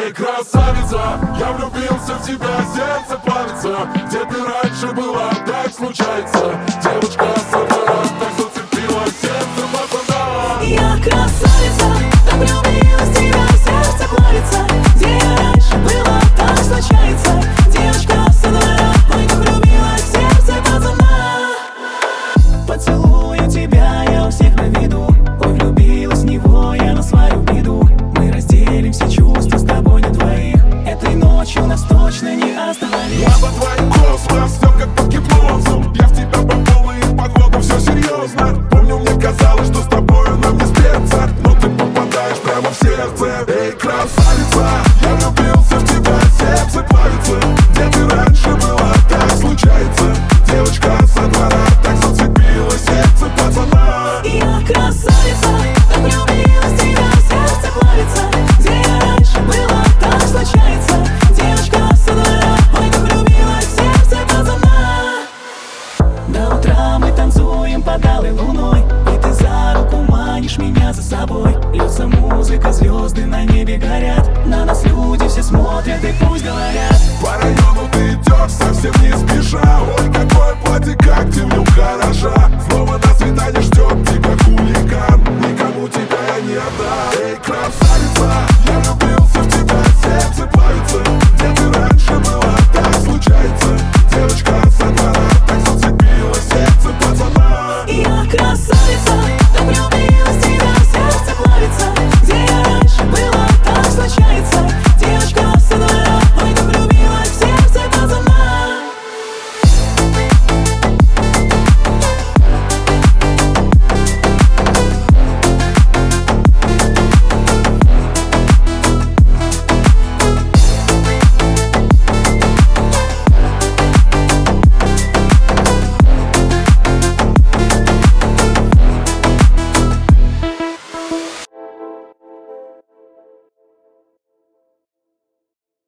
Эй, красавица, я влюбился в тебя, сердце плавится. Где ты раньше была, так случается. Девочка со двора так зацепила сердце пацана. Я красавица, так влюбилась в тебя, сердце плавится. Где я раньше была, так случается. Девочка со двора, ой, как влюбилась в сердце пацана. Поцелую тебя, я у всех на виду. Ой, влюбилась в него, я на свою беду. Мы разделим все чувства с тобой на двоих. Этой ночью нас точно не остановить. Я под твоим космос, все как под гипнозом. Я в тебя попал и походу все серьезно. Помню, мне казалось, что с тобою нам не спеться, но ты попадаешь прямо в сердце. Эй, красавица, я влюбился в тебя, сердце плавится. Где ты раньше была, так случается. Девочка со двора так зацепила сердце пацана. Я красавица, так влюбилась в тебя, сердце плавится. Где я раньше была, так случается. Девочка со двора, ой, как влюбилась в сердце пацана. До утра мы танцуем под алой луной, и ты за руку манишь меня за собой. Льется музыка, звезды на небе горят. На нас люди все смотрят и пусть говорят. По району ты идешь совсем не